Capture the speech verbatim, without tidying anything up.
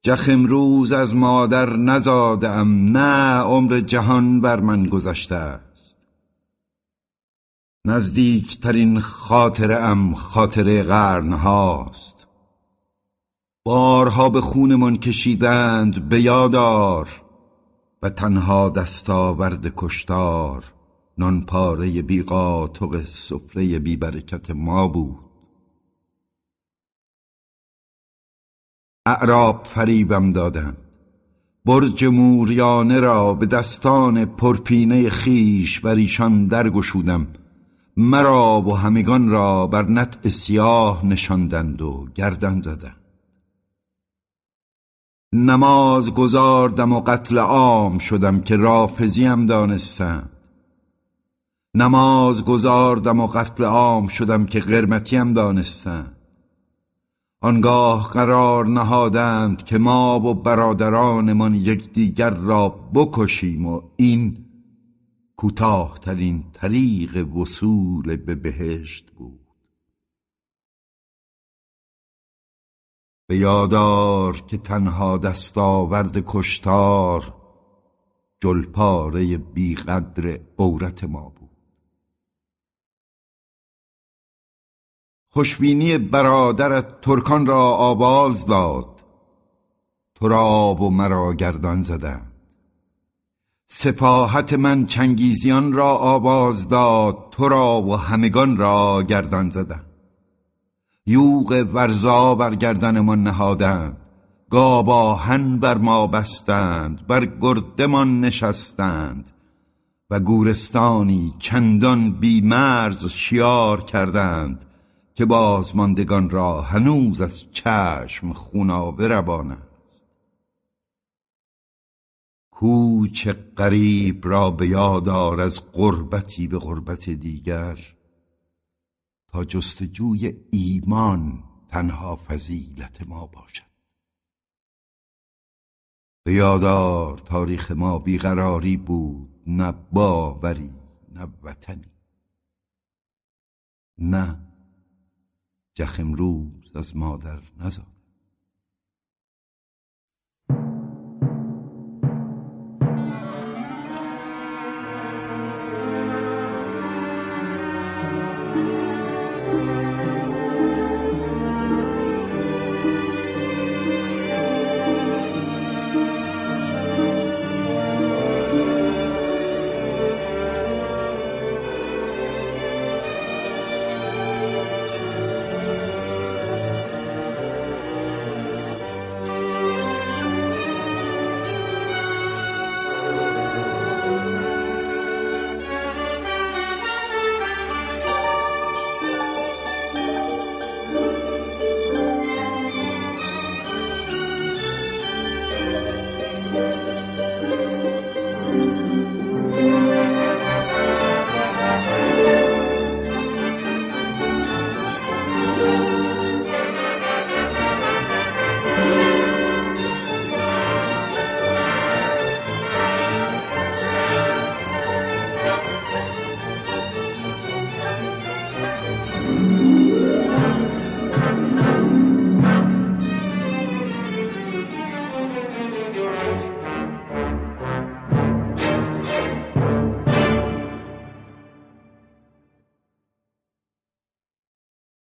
جخ امروز از مادر نزادم، نه عمر جهان بر من گذشته است. نزدیکترین خاطره ام خاطره قرن هاست. بارها به خونمان کشیدند به یادار، و تنها دستاورد کشتار نان پاره بی قاطق سفره بی برکت ما بود. اعراب فریبم دادند، برج موریانه را به دستان پرپینه خیش بر ایشان درگشودم. مرا و همگان را بر نطع سیاه نشاندند و گردن زدند. نماز گزاردم و قتل عام شدم که رافضیم دانستند. نماز گزاردم و قتل عام شدم که قرمتیم دانستند. آنگاه قرار نهادند که ما و برادرانمان یکدیگر را بکشیم و این کوتاه‌ترین طریق وصول به بهشت بود. به یادار که تنها دستاورد کشتار جلپاره بیقدر عورت ما بود. خوشبینی برادرت ترکان را آواز داد، تو را و مرا گردان زدند. سپاهت من چنگیزیان را آواز داد، تو را و همگان را گردان زدند. یوغ ورزا بر گردنمان نهادند، گاواهن بر ما بستند، بر گردمان نشستند و گورستانی چندان بیمرز شیار کردند که بازماندگان را هنوز از چشم خونابه روان است. کوچ غریب را به یاد آر از غربتی به غربت دیگر، تا جستجوی ایمان تنها فضیلت ما باشد. به یاد آر تاریخ ما بیقراری بود، نه باوری نه وطنی. نه جخ امروز از مادر نزاد.